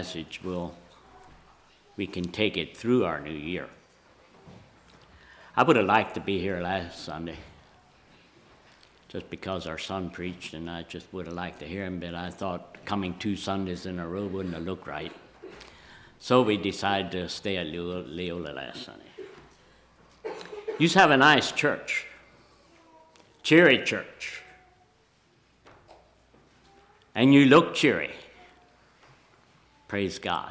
message, we can take it through our new year. I would have liked to be here last Sunday, just because our son preached, and I just would have liked to hear him, but I thought coming 2 Sundays in a row wouldn't have looked right. So we decided to stay at Leola last Sunday. You have a nice church, cheery church, and you look cheery. Praise God.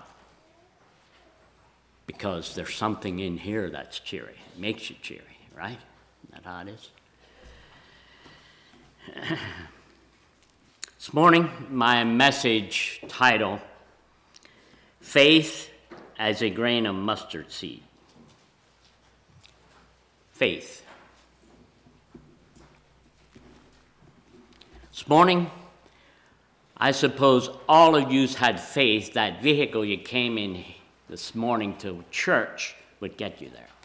Because there's something in here that's cheery. It makes you cheery, right? Isn't that how it is? This morning, my message title, Faith as a Grain of Mustard Seed. Faith. This morning, I suppose all of you had faith that vehicle you came in this morning to church would get you there.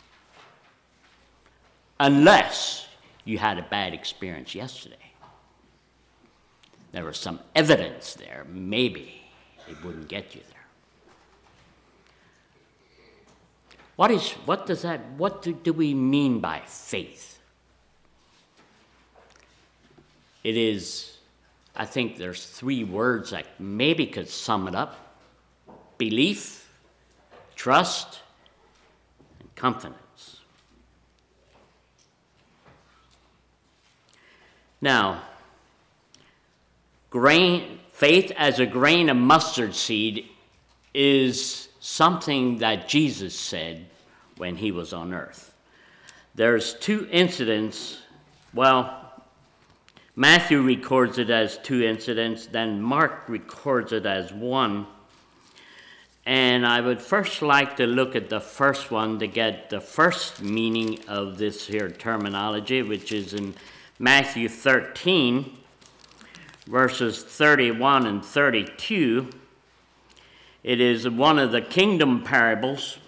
Unless you had a bad experience yesterday. There was some evidence there, maybe it wouldn't get you there. What do we mean by faith? It is, I think there's 3 words that maybe could sum it up. Belief, trust, and confidence. Now, faith as a grain of mustard seed is something that Jesus said when he was on earth. There's 2 incidents. Well, Matthew records it as 2 incidents, then Mark records it as 1. And I would first like to look at the first one to get the first meaning of this here terminology, which is in Matthew 13, verses 31 and 32. It is one of the kingdom parables.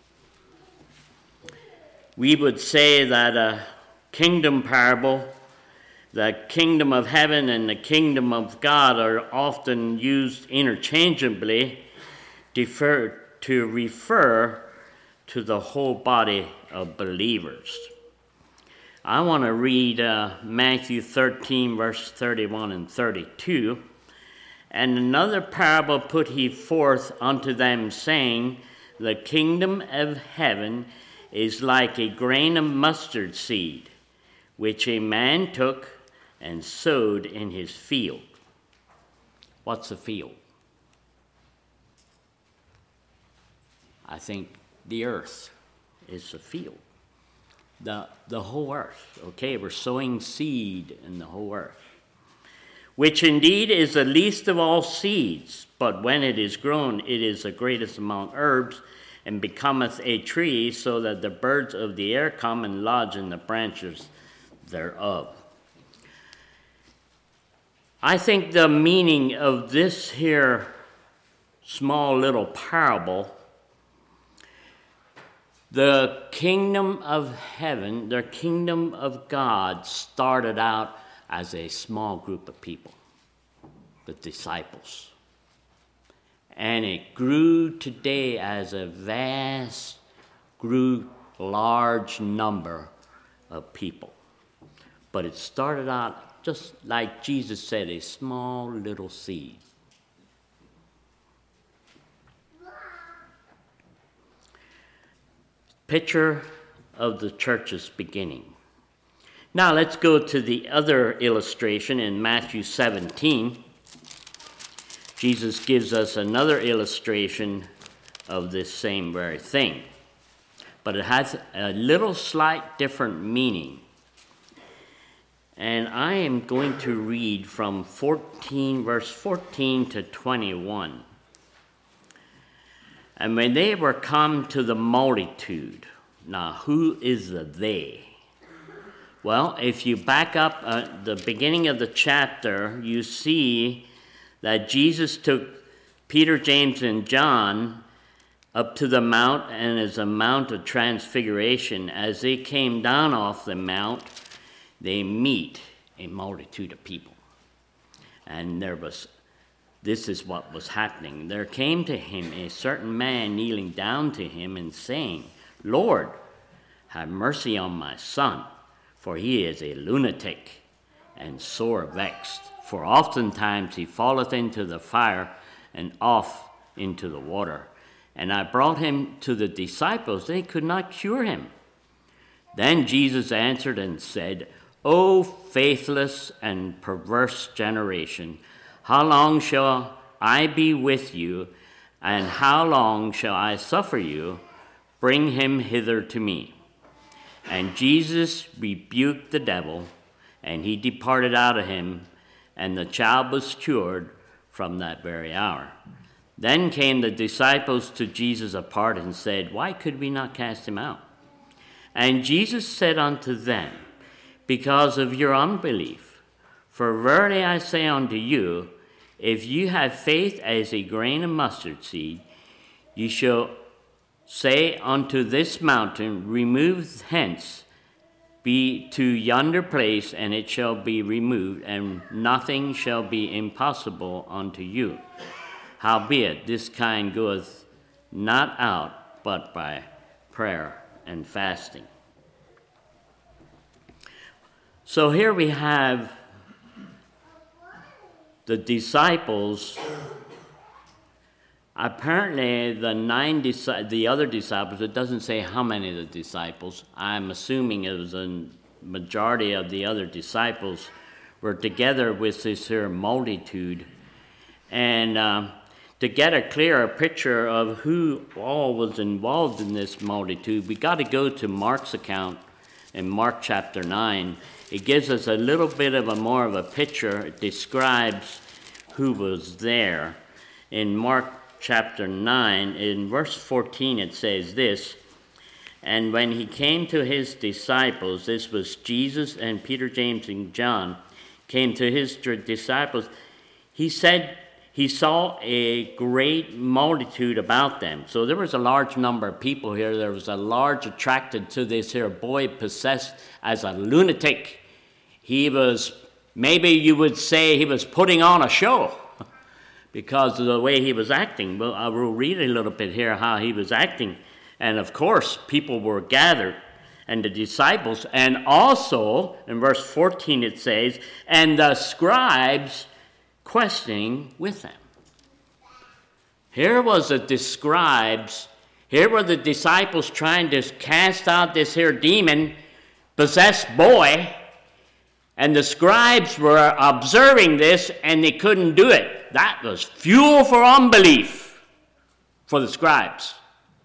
We would say that a kingdom parable, the kingdom of heaven and the kingdom of God are often used interchangeably to refer to the whole body of believers. I want to read Matthew 13, verse 31 and 32. And another parable put he forth unto them, saying, The kingdom of heaven is like a grain of mustard seed, which a man took and sowed in his field. What's a field? I think the earth is the field. The whole earth, okay? We're sowing seed in the whole earth. Which indeed is the least of all seeds, but when it is grown, it is the greatest among herbs, and becometh a tree, so that the birds of the air come and lodge in the branches thereof. I think the meaning of this here small little parable, the kingdom of heaven, the kingdom of God started out as a small group of people, the disciples. And it grew today as a large number of people. But it started out just like Jesus said, a small little seed. Picture of the church's beginning. Now let's go to the other illustration in Matthew 17. Jesus gives us another illustration of this same very thing. But it has a little slight different meaning. And I am going to read from verse 14 to 21. And when they were come to the multitude, now who is the they? Well, if you back up at the beginning of the chapter, you see that Jesus took Peter, James, and John up to the mount, and as a mount of transfiguration. As they came down off the mount, they meet a multitude of people. And there was this is what was happening. There came to him a certain man kneeling down to him and saying, Lord, have mercy on my son, for he is a lunatic and sore vexed. For oftentimes he falleth into the fire and off into the water. And I brought him to the disciples. They could not cure him. Then Jesus answered and said, O faithless and perverse generation, how long shall I be with you, and how long shall I suffer you? Bring him hither to me. And Jesus rebuked the devil, and he departed out of him, and the child was cured from that very hour. Then came the disciples to Jesus apart and said, Why could we not cast him out? And Jesus said unto them, Because of your unbelief. For verily I say unto you, if you have faith as a grain of mustard seed, you shall say unto this mountain, Remove hence, be to yonder place, and it shall be removed, and nothing shall be impossible unto you. Howbeit, this kind goeth not out but by prayer and fasting. So here we have the disciples. Apparently, the other disciples, it doesn't say how many of the disciples. I'm assuming it was a majority of the other disciples were together with this here multitude. And to get a clearer picture of who all was involved in this multitude, we got to go to Mark's account in Mark chapter 9. It gives us a little bit of more of a picture. It describes who was there. In Mark chapter 9, in verse 14, it says this, And when he came to his disciples, this was Jesus and Peter, James, and John, came to his disciples, he said he saw a great multitude about them. So there was a large number of people here. There was a large attracted to this here boy possessed as a lunatic. He was, maybe you would say he was putting on a show because of the way he was acting. Well, I will read a little bit here how he was acting. And of course, people were gathered, and the disciples, and also in verse 14 it says, and the scribes questioning with them. Here was the scribes, here were the disciples trying to cast out this here demon-possessed boy, and the scribes were observing this, and they couldn't do it. That was fuel for unbelief for the scribes.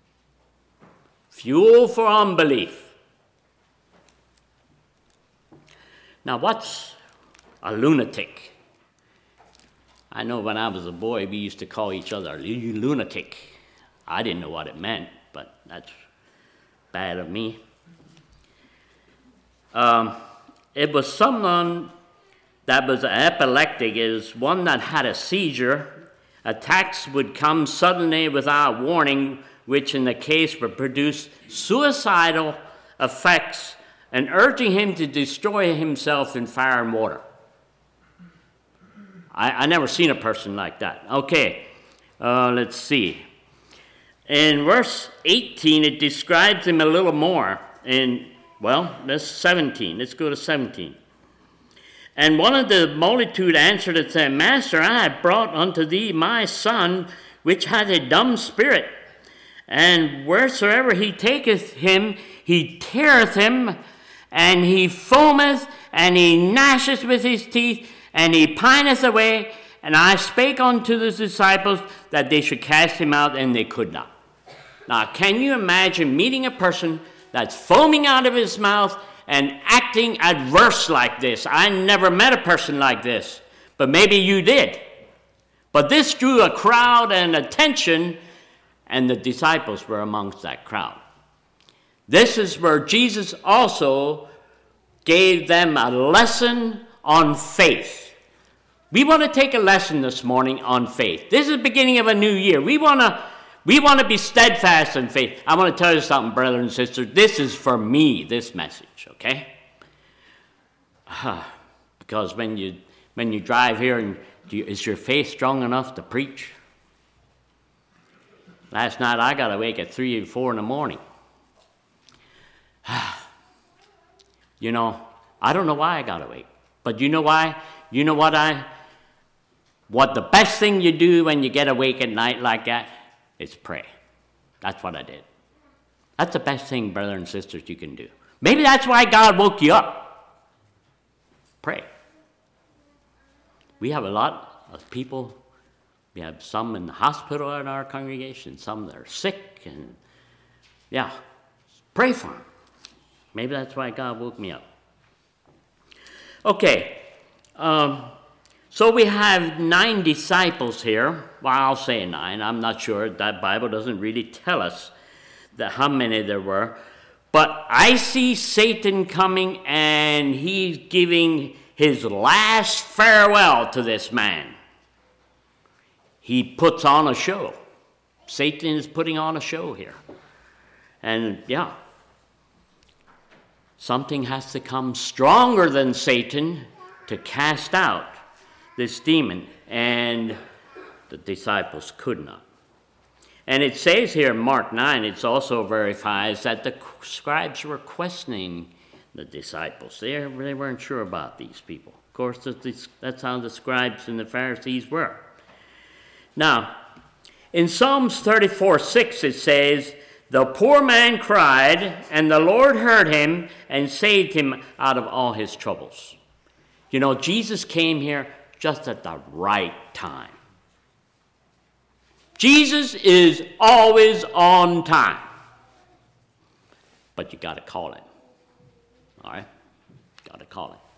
Fuel for unbelief. Now, what's a lunatic? I know when I was a boy, we used to call each other, you lunatic. I didn't know what it meant, but that's bad of me. It was someone that was epileptic. It was one that had a seizure. Attacks would come suddenly without warning, which in the case would produce suicidal effects and urging him to destroy himself in fire and water. I never seen a person like that. Okay, let's see. In verse 18, it describes him a little more. That's 17. Let's go to 17. And one of the multitude answered and said, Master, I have brought unto thee my son, which hath a dumb spirit. And wheresoever he taketh him, he teareth him, and he foameth, and he gnasheth with his teeth, and he pineth away. And I spake unto the disciples that they should cast him out, and they could not. Now, can you imagine meeting a person that's foaming out of his mouth and acting adverse like this? I never met a person like this, but maybe you did. But this drew a crowd and attention, and the disciples were amongst that crowd. This is where Jesus also gave them a lesson on faith. We want to take a lesson this morning on faith. This is the beginning of a new year. We want to be steadfast in faith. I want to tell you something, brothers and sisters. This is for me, this message, okay? Because when you drive here Is your faith strong enough to preach? Last night I got awake at 3 or 4 in the morning. You know, I don't know why I got awake. But you know why? You know what the best thing you do when you get awake at night like that is pray. That's what I did. That's the best thing, brothers and sisters, you can do. Maybe that's why God woke you up. Pray. We have a lot of people. We have some in the hospital in our congregation, some that are sick, and yeah, pray for them. Maybe that's why God woke me up. Okay, so we have 9 disciples here. Well, I'll say 9. I'm not sure. That Bible doesn't really tell us how many there were. But I see Satan coming, and he's giving his last farewell to this man. He puts on a show. Satan is putting on a show here. And yeah, something has to come stronger than Satan to cast out this demon. And the disciples could not. And it says here in Mark 9, it also verifies that the scribes were questioning the disciples. They weren't sure about these people. Of course, that's how the scribes and the Pharisees were. Now, in Psalms 34:6 it says, "The poor man cried, and the Lord heard him and saved him out of all his troubles." You know, Jesus came here just at the right time. Jesus is always on time. But you got to call it. All right? Got to call it.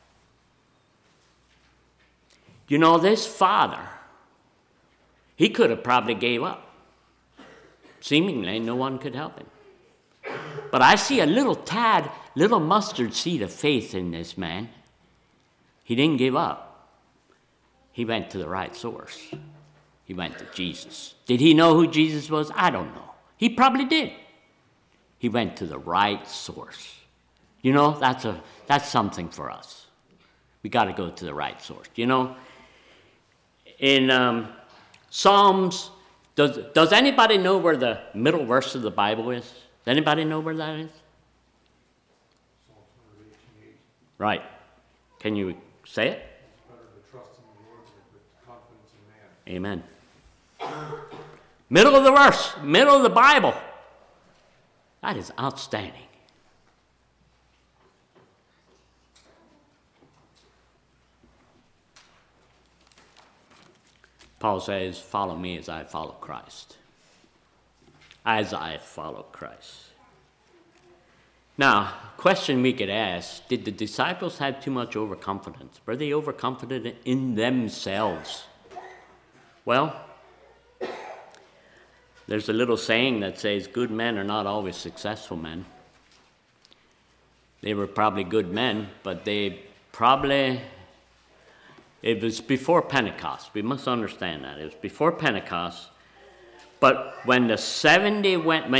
You know, this father, he could have probably gave up. Seemingly, no one could help him. But I see a little mustard seed of faith in this man. He didn't give up. He went to the right source. He went to Jesus. Did he know who Jesus was? I don't know. He probably did. He went to the right source. You know, that's something for us. We got to go to the right source. You know, in Psalms, does anybody know where the middle verse of the Bible is? Does anybody know where that is? Psalm 118:8. Right. Can you say it? It's better to trust in the Lord than with confidence in man. Amen. Middle of the verse, middle of the Bible. That is outstanding. Paul says, "Follow me as I follow Christ." As I follow Christ. Now, question we could ask, did the disciples have too much overconfidence? Were they overconfident in themselves? Well, there's a little saying that says good men are not always successful men. They were probably good men, but it was before Pentecost. We must understand that. It was before Pentecost. But when the 70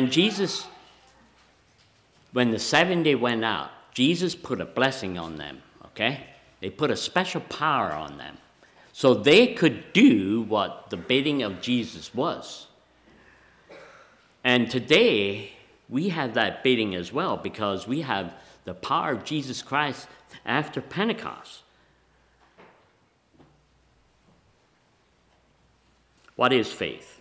went out, Jesus put a blessing on them, okay? They put a special power on them. So they could do what the bidding of Jesus was. And today, we have that bidding as well because we have the power of Jesus Christ after Pentecost. What is faith?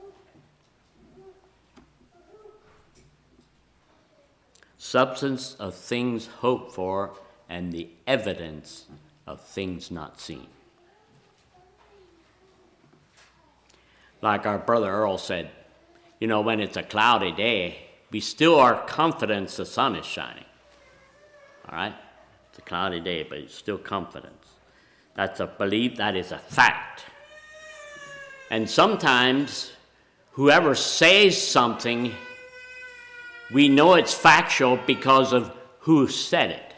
Substance of things hoped for and the evidence of things not seen. Like our brother Earl said, you know, when it's a cloudy day, we still are confident the sun is shining. All right? It's a cloudy day, but it's still confidence. That's a belief, that is a fact. And sometimes, whoever says something, we know it's factual because of who said it.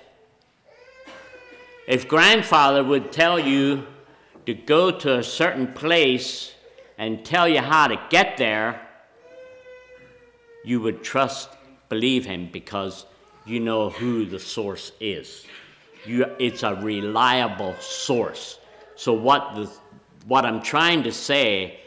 If grandfather would tell you to go to a certain place and tell you how to get there, you would believe him because you know who the source is. It's a reliable source. So what what I'm trying to say,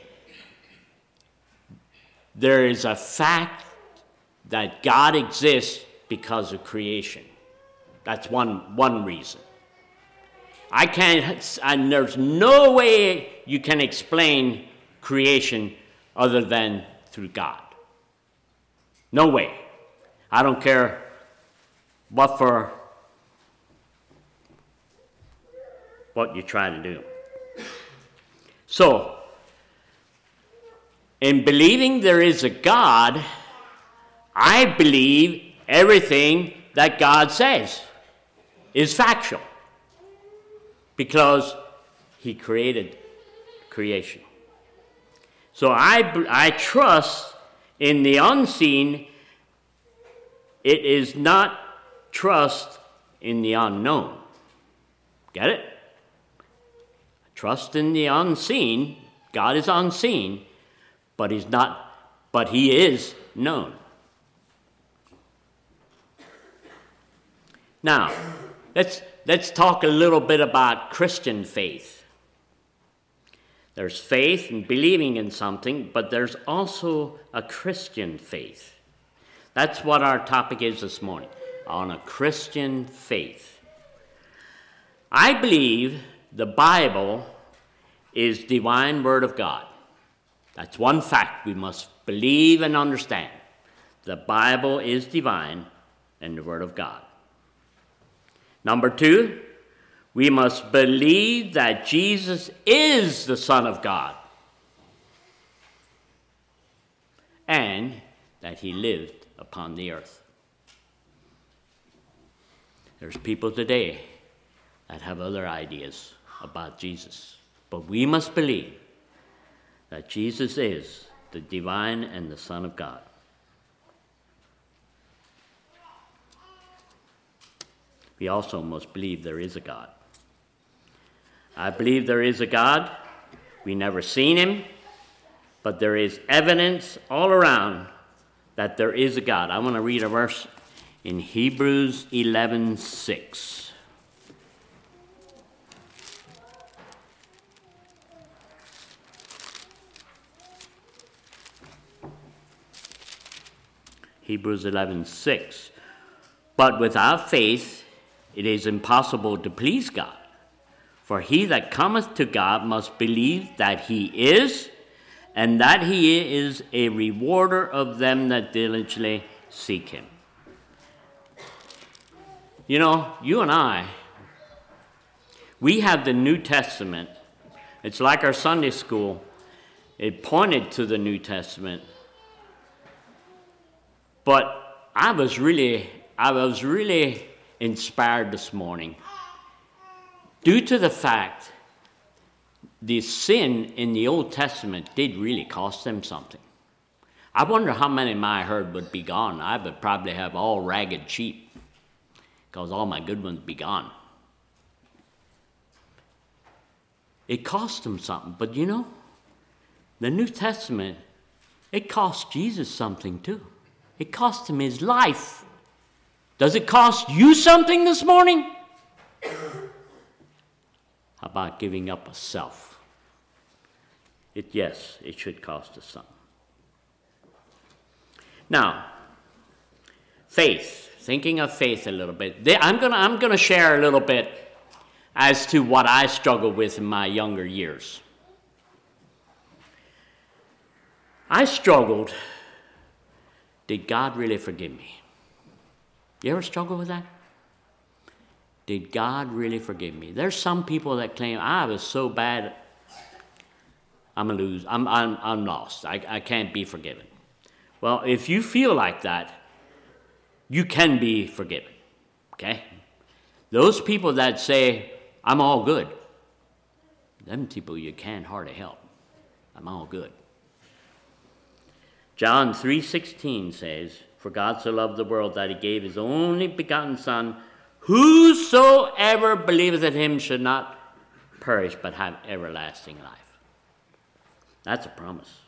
there is a fact that God exists because of creation. That's one reason. I can't, and there's no way you can explain creation other than through God. No way. I don't care what you try to do. So, in believing there is a God, I believe everything that God says is factual because he created creation. So I trust in the unseen. It is not trust in the unknown. Get it? Trust in the unseen. God is unseen, but he is known. Now, let's talk a little bit about Christian faith. There's faith in believing in something, but there's also a Christian faith. That's what our topic is this morning, on a Christian faith. I believe the Bible is divine word of God. That's one fact we must believe and understand. The Bible is divine and the word of God. Number 2, we must believe that Jesus is the Son of God and that he lived upon the earth. There's people today that have other ideas about Jesus, but we must believe that Jesus is the divine and the Son of God. We also must believe there is a God. I believe there is a God. We never seen him, but there is evidence all around that there is a God. I want to read a verse in Hebrews 11:6. Hebrews 11:6. But without faith it is impossible to please God. For he that cometh to God must believe that he is, and that he is a rewarder of them that diligently seek him. You know, you and I, we have the New Testament. It's like our Sunday school. It pointed to the New Testament. But I was really inspired this morning due to the fact the sin in the Old Testament did really cost them something. I wonder how many of my herd would be gone. I would probably have all ragged sheep because all my good ones be gone. It cost them something, but you know, the New Testament, it cost Jesus something too. It cost him his life. Does it cost you something this morning? How about giving up a self? Yes, it should cost us something. Now, faith. Thinking of faith a little bit. I'm gonna share a little bit as to what I struggled with in my younger years. I struggled. Did God really forgive me? You ever struggle with that? Did God really forgive me? There's some people that claim I was so bad, I'm lost. I can't be forgiven. Well, if you feel like that, you can be forgiven. Okay? Those people that say I'm all good, them people you can't hardly help. I'm all good. John 3:16 says, "For God so loved the world that he gave his only begotten Son, whosoever believeth in him should not perish but have everlasting life." That's a promise.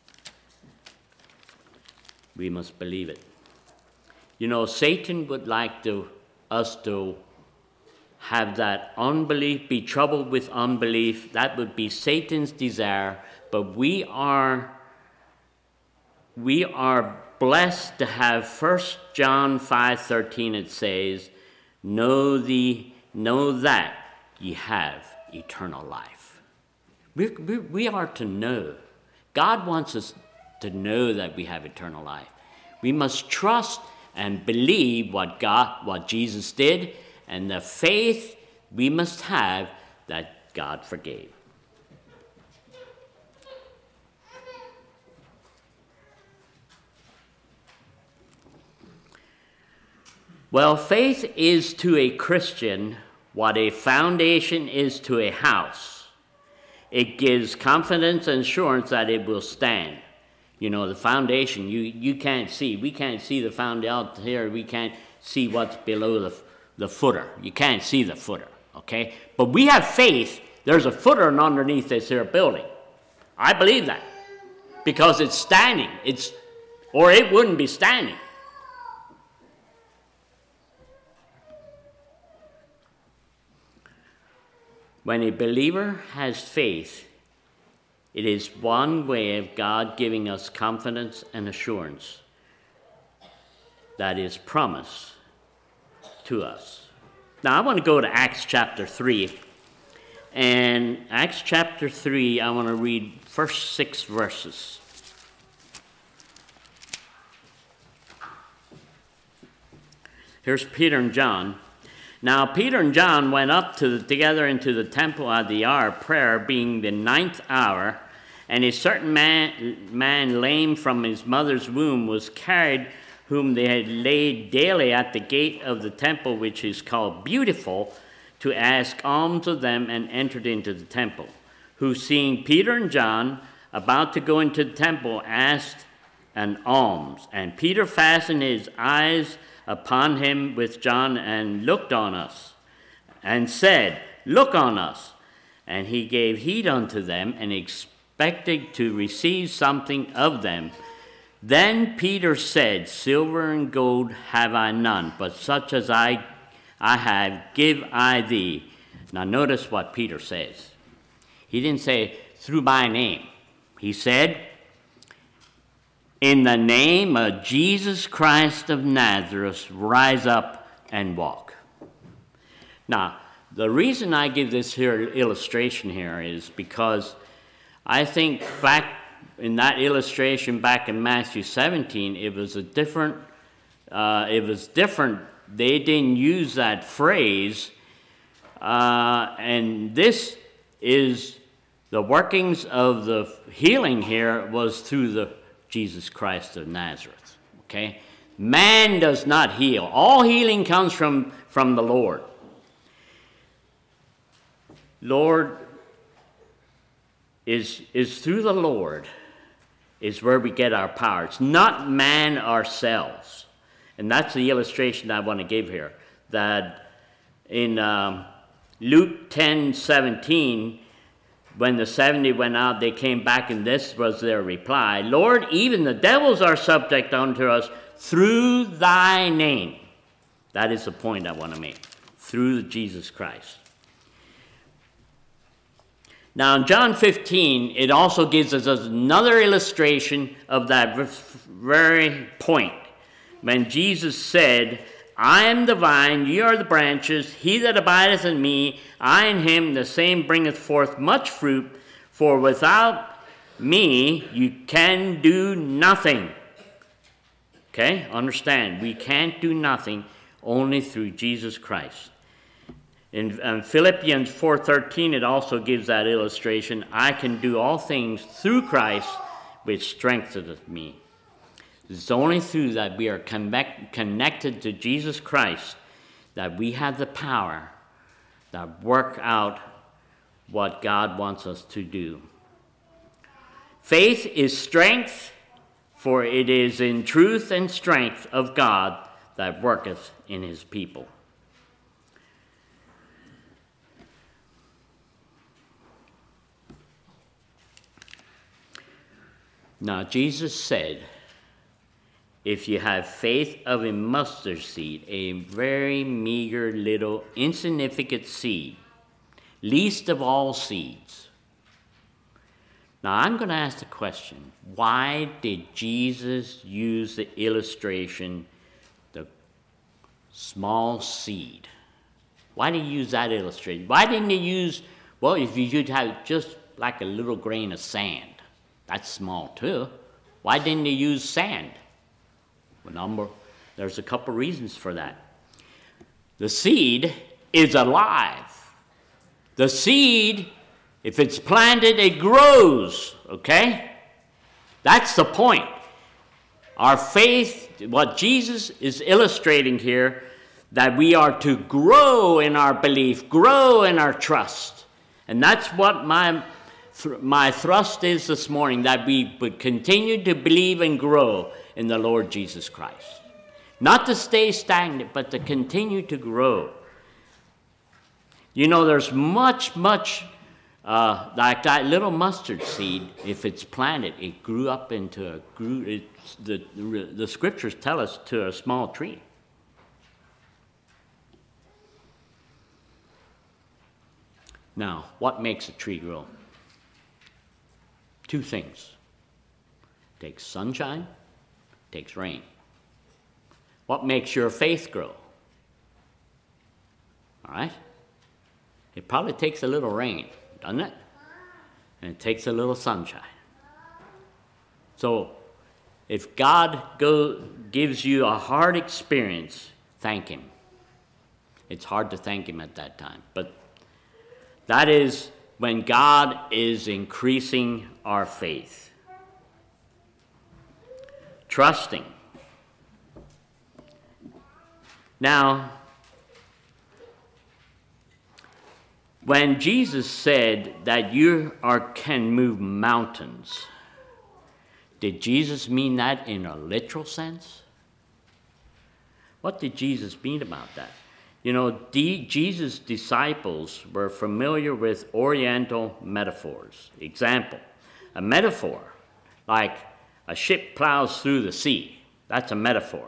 We must believe it. You know, Satan would like us to have that unbelief, be troubled with unbelief. That would be Satan's desire. But we are blessed to have 1 John 5:13. It says, know that ye have eternal life. We are to know. God wants us to know that we have eternal life. We must trust and believe what Jesus did, and the faith we must have that God forgave. Well, faith is to a Christian what a foundation is to a house. It gives confidence and assurance that it will stand. You know, the foundation, you can't see. We can't see the foundation out here. We can't see what's below the footer. You can't see the footer, okay? But we have faith. There's a footer underneath this here building. I believe that because it's standing. Or it wouldn't be standing. When a believer has faith, it is one way of God giving us confidence and assurance that is promised to us. Now, I want to go to Acts chapter 3. And Acts chapter 3, I want to read first 6 verses. Here's Peter and John. Now Peter and John went up together into the temple at the hour of prayer, being the 9th hour, and a certain man lame from his mother's womb was carried, whom they had laid daily at the gate of the temple, which is called Beautiful, to ask alms of them, and entered into the temple, who, seeing Peter and John about to go into the temple, asked an alms. And Peter fastened his eyes upon him with John, and looked on us, and said, Look on us. And he gave heed unto them, and expected to receive something of them. Then Peter said, Silver and gold have I none, but such as I have give I thee. Now notice what Peter says. He didn't say, through my name. He said, in the name of Jesus Christ of Nazareth, rise up and walk. Now, the reason I give this here illustration here is because I think back in that illustration back in Matthew 17, it was different. They didn't use that phrase, and this is the workings of the healing here was through the Jesus Christ of Nazareth, okay? Man does not heal. All healing comes from the Lord. Lord is through the Lord is where we get our power. It's not man ourselves. And that's the illustration I want to give here. That in Luke 10:17, when the 70 went out, they came back, and this was their reply. Lord, even the devils are subject unto us through thy name. That is the point I want to make. Through Jesus Christ. Now in John 15, it also gives us another illustration of that very point. When Jesus said, I am the vine, ye are the branches. He that abideth in me, I in him, the same bringeth forth much fruit. For without me, you can do nothing. Okay, understand, we can't do nothing only through Jesus Christ. In Philippians 4:13, it also gives that illustration. I can do all things through Christ, which strengtheneth me. It's only through that we are connected to Jesus Christ that we have the power to work out what God wants us to do. Faith is strength, for it is in truth and strength of God that worketh in his people. Now, Jesus said if you have faith of a mustard seed, a very meager little insignificant seed, least of all seeds. Now I'm going to ask the question, why did Jesus use the illustration, the small seed? Why did he use that illustration? Why didn't he use, well, if you should have just like a little grain of sand, that's small too. Why didn't he use sand? There's a couple reasons for that. The seed is alive. The seed, if it's planted, it grows, okay? That's the point. Our faith, what Jesus is illustrating here, that we are to grow in our belief, grow in our trust. And that's what my thrust is this morning, that we would continue to believe and grow in the Lord Jesus Christ. Not to stay stagnant, but to continue to grow. You know, there's much, like that little mustard seed, if it's planted, it grew up into the scriptures tell us, to a small tree. Now, what makes a tree grow? Two things. It takes sunshine, it takes rain. What makes your faith grow? All right? It probably takes a little rain, doesn't it? And it takes a little sunshine. So, if God gives you a hard experience, thank Him. It's hard to thank Him at that time, but that is when God is increasing our faith. Trusting. Now, when Jesus said that you can move mountains, did Jesus mean that in a literal sense? What did Jesus mean about that? You know, Jesus' disciples were familiar with Oriental metaphors. Example, a metaphor, like a ship plows through the sea. That's a metaphor.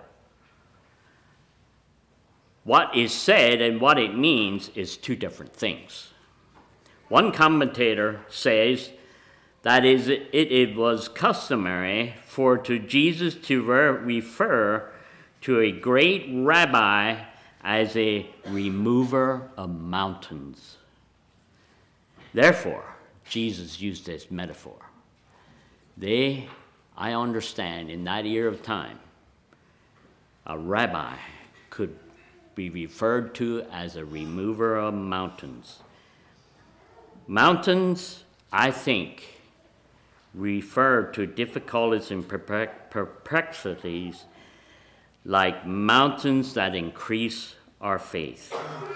What is said and what it means is two different things. One commentator says that it was customary for Jesus to refer to a great rabbi as a remover of mountains. Therefore, Jesus used this metaphor. I understand, in that era of time, a rabbi could be referred to as a remover of mountains. Mountains, I think, refer to difficulties and perplexities like mountains that increase our faith.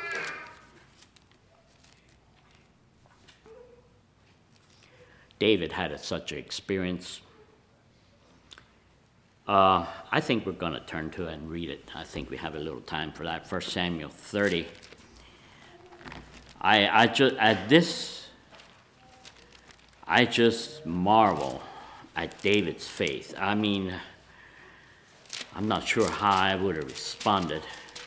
David had such an experience. I think we're going to turn to it and read it. I think we have a little time for that. 1 Samuel 30. I just marvel at David's faith. I mean, I'm not sure how I would have responded.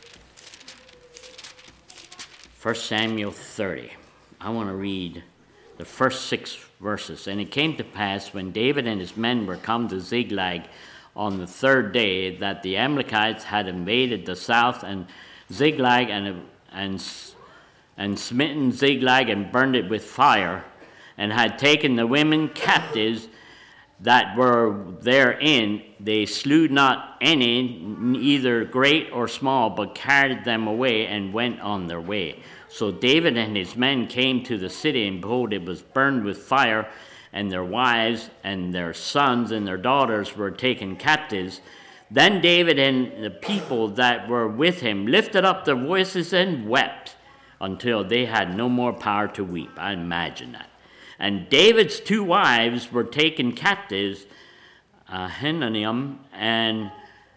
1 Samuel 30. I want to read the first 6 verses. And it came to pass, when David and his men were come to Ziklag on the 3rd day, that the Amalekites had invaded the south and Ziklag and smitten Ziklag and burned it with fire, and had taken the women captives that were therein. They slew not any, either great or small, but carried them away and went on their way. So David and his men came to the city, and behold, it was burned with fire, and their wives and their sons and their daughters were taken captives. Then David and the people that were with him lifted up their voices and wept until they had no more power to weep. I imagine that. And David's 2 wives were taken captives, Ahinoam and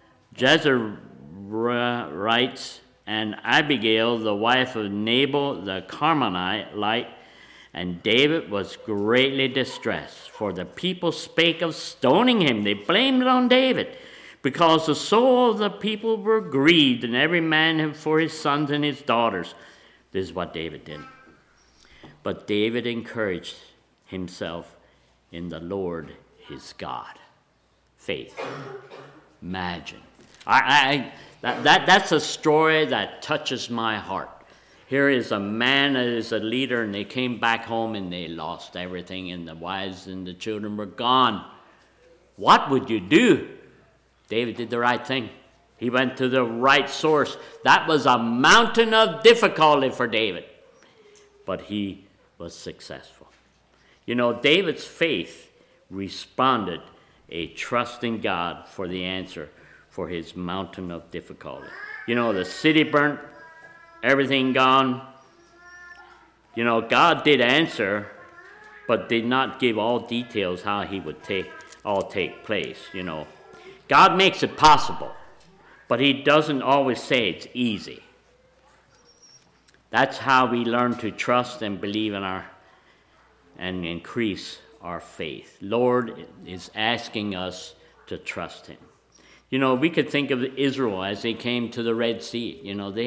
Jezreelites, and Abigail, the wife of Nabal the Carmelite. And David was greatly distressed, for the people spake of stoning him. They blamed it on David. because the soul of the people were grieved, and every man for his sons and his daughters. This is what David did. But David encouraged himself in the Lord his God. Faith. Imagine. That's a story that touches my heart. Here is a man that is a leader, and they came back home and they lost everything, and the wives and the children were gone. What would you do? David did the right thing. He went to the right source. That was a mountain of difficulty for David, but he was successful. You know, David's faith responded a trust in God for the answer for his mountain of difficulty. You know, the city burnt, everything gone. You know, God did answer, but did not give all details how he would take place, you know. God makes it possible, but he doesn't always say it's easy. That's how we learn to trust and believe and increase our faith. Lord is asking us to trust him. You know, we could think of Israel as they came to the Red Sea. You know,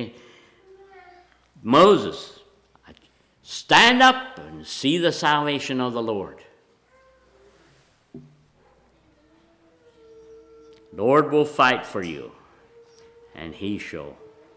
Moses, stand up and see the salvation of the Lord. Lord will fight for you, and he shall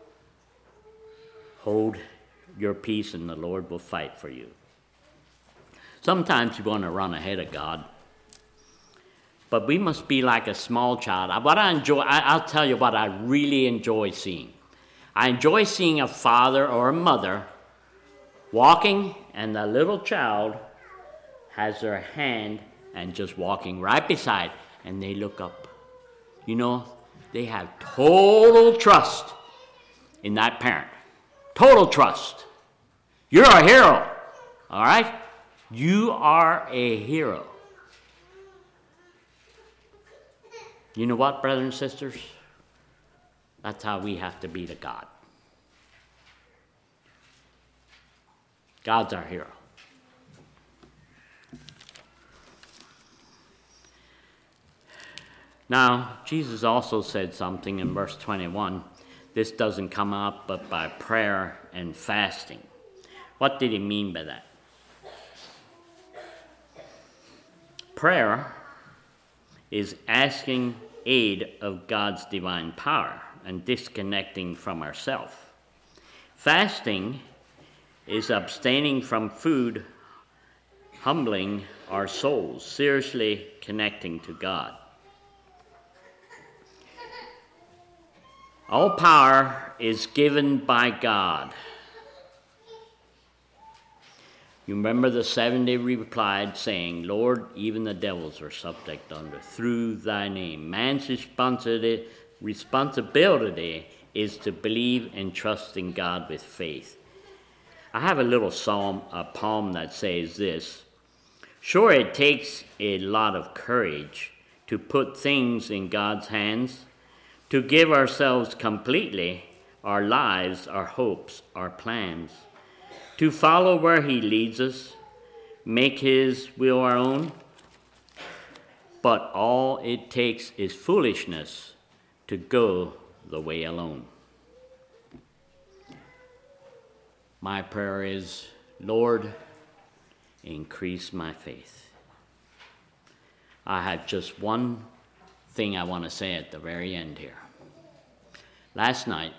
hold your peace, and the Lord will fight for you. Sometimes you want to run ahead of God, but we must be like a small child. I'll tell you what I really enjoy seeing. I enjoy seeing a father or a mother walking, and the little child has their hand and just walking right beside, and they look up. You know, they have total trust in that parent. Total trust. You're a hero, all right? You are a hero. You know what, brothers and sisters? That's how we have to be to God. God's our hero. Now, Jesus also said something in verse 21. This doesn't come up but by prayer and fasting. What did he mean by that? Prayer is asking aid of God's divine power and disconnecting from ourselves. Fasting is abstaining from food, humbling our souls, seriously connecting to God. All power is given by God. You remember the 70 replied, saying, Lord, even the devils are subject unto through thy name. Man's responsibility is to believe and trust in God with faith. I have a little poem that says this. Sure, it takes a lot of courage to put things in God's hands, to give ourselves completely, our lives, our hopes, our plans, to follow where he leads us, make his will our own. But all it takes is foolishness to go the way alone. My prayer is, Lord, increase my faith. I have just one thing I want to say at the very end here. Last night,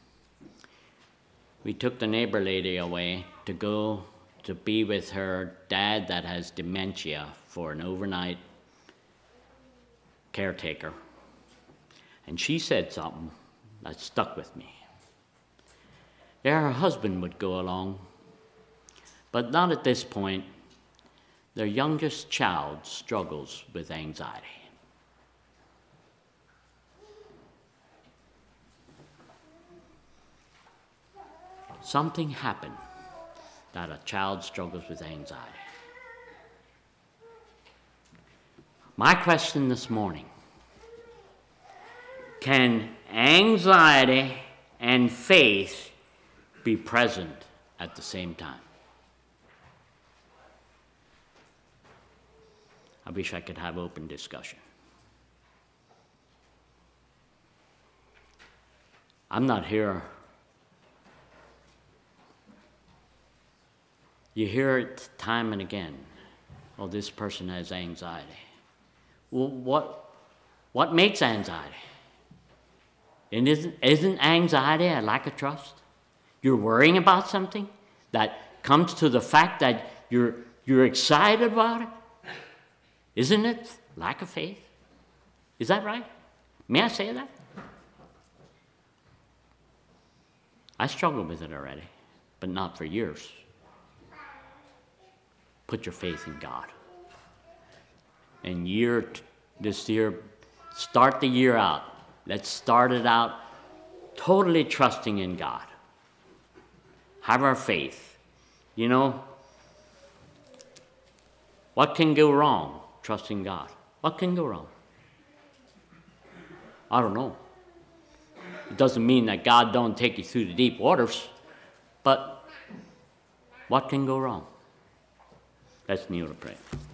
we took the neighbor lady away to go to be with her dad that has dementia for an overnight caretaker. And she said something that stuck with me. Her husband would go along, but not at this point. Their youngest child struggles with anxiety. Something happened that a child struggles with anxiety. My question this morning, can anxiety and faith be present at the same time? I wish I could have open discussion. I'm not here. You hear it time and again. Oh, this person has anxiety. Well, what makes anxiety? And isn't anxiety a lack of trust? You're worrying about something that comes to the fact that you're excited about it? Isn't it lack of faith? Is that right? May I say that? I struggled with it already, but not for years. Put your faith in God. And this year, start the year out. Let's start it out totally trusting in God. Have our faith. You know, what can go wrong trusting God? What can go wrong? I don't know. It doesn't mean that God don't take you through the deep waters, but what can go wrong? Let's kneel to pray.